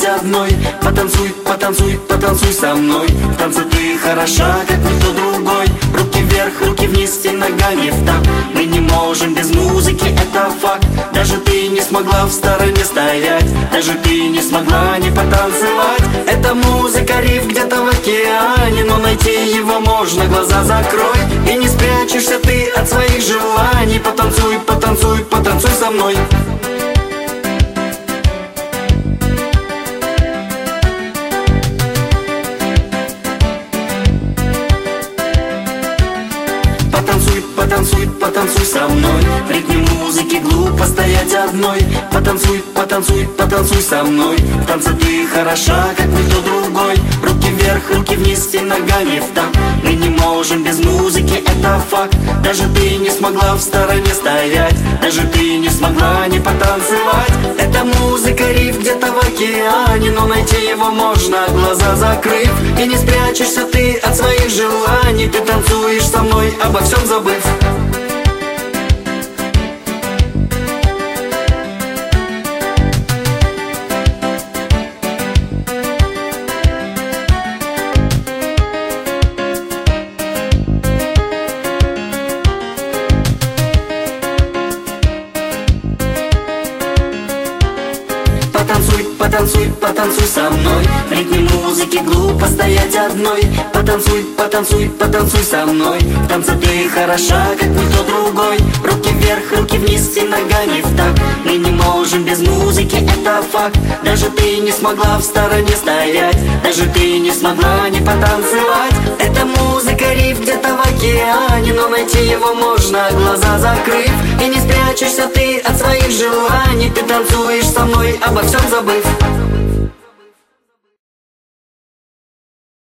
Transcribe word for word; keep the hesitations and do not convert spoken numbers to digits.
одной. Потанцуй, потанцуй, потанцуй со мной. В танце ты хороша, как никто другой. Руки вверх, руки вниз и ногами в такт. Мы не можем без музыки, это факт. Даже ты не смогла в стороне стоять, даже ты не смогла не потанцевать. Это музыка, риф где-то в океане, но найти его можно, глаза закрой. И не спрячешься ты от своих желаний. Потанцуй, потанцуй, потанцуй со мной. Потанцуй, потанцуй, потанцуй со мной. В ритме музыки глупо стоять одной. Потанцуй, потанцуй, потанцуй со мной. В танце ты хороша, как никто другой. Руки вверх, руки вниз и ногами в такт. Мы не можем без музыки, это факт. Даже ты не смогла в стороне стоять, даже ты не смогла не потанцевать. Это музыка, риф где-то в океане, но найти его можно, глаза закрыв. И не спрячешься ты от своих желаний. Ты танцуешь со мной, обо всем забыв. Потанцуй, потанцуй, потанцуй со мной. В ритме музыки глупо стоять одной. Потанцуй, потанцуй, потанцуй со мной. В танце ты хороша, как никто другой. Руки вверх, руки вниз и ногами в такт. Мы не можем без музыки, это факт. Даже ты не смогла в стороне стоять, даже ты не смогла не потанцевать. Это музыка, риф где-то в океане, но найти его можно, глаза закрыв. И не спрячешься ты от своих желаний. Ты танцуешь со мной, обо всем забыв.